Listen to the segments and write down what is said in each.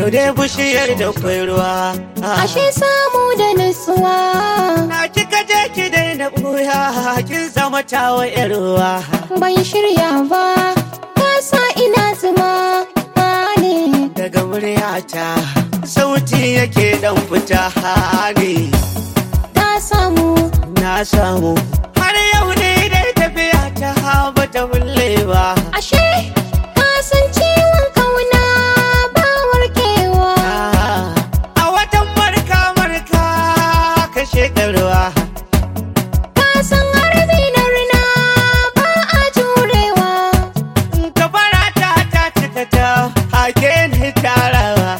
yau dai bishiyar da kwai ruwa. Ashe samu da nutsuwa. Na kika je ki daina ɓuya, kin zama tawa yar ruwa. Ban shirya ba, ka sa ina zuma ne. Daga muryata sauti yake dan fita ne. Ka samu, na samu, har yau ne dai tafiya ta ba ta bulle ba. ashe ka san ciwon kauna ba warkewa. A watan marka ka shekarwa. Ka san harbi na rina ba a jurewa. Gabara ta cika ta hake ni tarawa.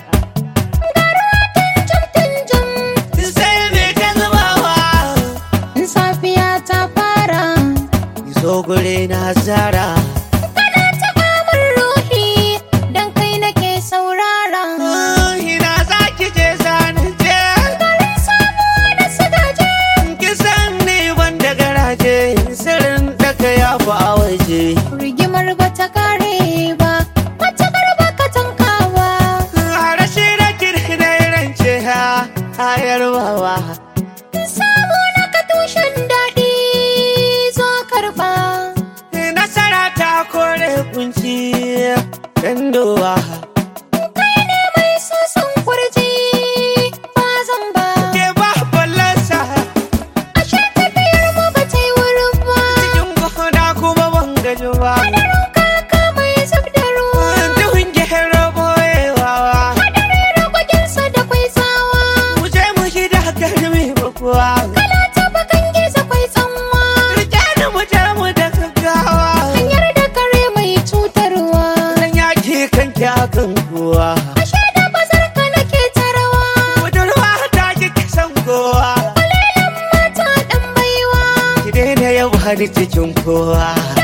Tunjum Sai me ta zubawa. safiya ta fara. Zo gure na zara. Kana taɓa min ruhi dan kai nake saurara. Ina za ki je zanen je. Garin samuwa da sadaje. Kisan ni ban da garaje. Sirrin daga ya fi a waje. Rigimar ba ta kare ba, wata garba ka tankawa. Rashi da kirkirar rance hayar bawa. Samu na ka tushen daɗi zo karɓa. Nasara ta kore kunci dandowa. Kai ne mai soson kurji ba zan ba. Ke ba ballansa Ashe tafiyar mu ba ta yi wurin ba. cikin gona kuma ban gaji ba. Hadarin kaka mai zub da ruwa. Duhun gero boyewa. Hadari ragwagensa da kwai tsawa. Mu je mu shida garmi bakuwa. Kala ta bakan gizo kwai tsanwa. Rike da mu je mu da gaggawa. Hanyar da kare mai cutarwa. Dan yaki kanki akan kowa. Ashe da bazar ka nake tarawa. Budurwa ta kike san kowa. Kwalelan mata ɗan baiwa. Ki daina yau har cikin kowa.